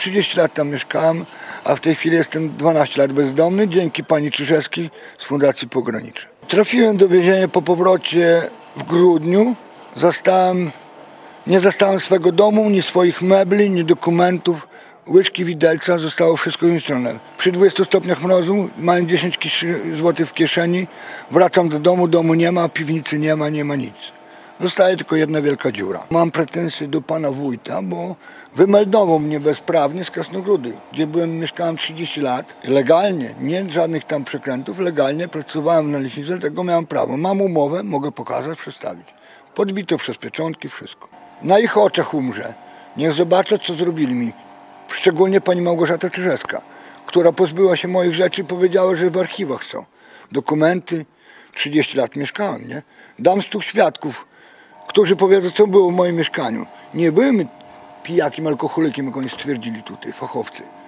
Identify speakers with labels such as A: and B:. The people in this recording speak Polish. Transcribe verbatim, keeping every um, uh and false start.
A: trzydzieści lat tam mieszkałem, a w tej chwili jestem dwanaście lat bezdomny dzięki pani Czyżewskiej z Fundacji Pogranicze. Trafiłem do więzienia po powrocie w grudniu. Zastałem, nie zastałem swego domu, ni swoich mebli, ni dokumentów. Łyżki, widelca, zostało wszystko zniszczone. Przy dwudziestu stopniach mrozu, mając dziesięć złotych w kieszeni, wracam do domu, domu nie ma, piwnicy nie ma, nie ma nic. Zostaje tylko jedna wielka dziura. Mam pretensje do pana wójta, bo wymeldował mnie bezprawnie z Krasnogródy, gdzie byłem, mieszkałem trzydzieści lat. Legalnie, nie żadnych tam przekrętów, legalnie pracowałem na leśnictwie, tego miałem prawo. Mam umowę, mogę pokazać, przedstawić. Podbito przez pieczątki, wszystko. Na ich oczach umrze. Niech zobaczę, co zrobili mi. Szczególnie pani Małgorzata Czyżewska, która pozbyła się moich rzeczy i powiedziała, że w archiwach są dokumenty. trzydzieści lat mieszkałem, nie? Dam stu świadków, którzy powiedzą, co było w moim mieszkaniu. Nie byłem pijakiem, alkoholikiem, jak oni stwierdzili tutaj, fachowcy.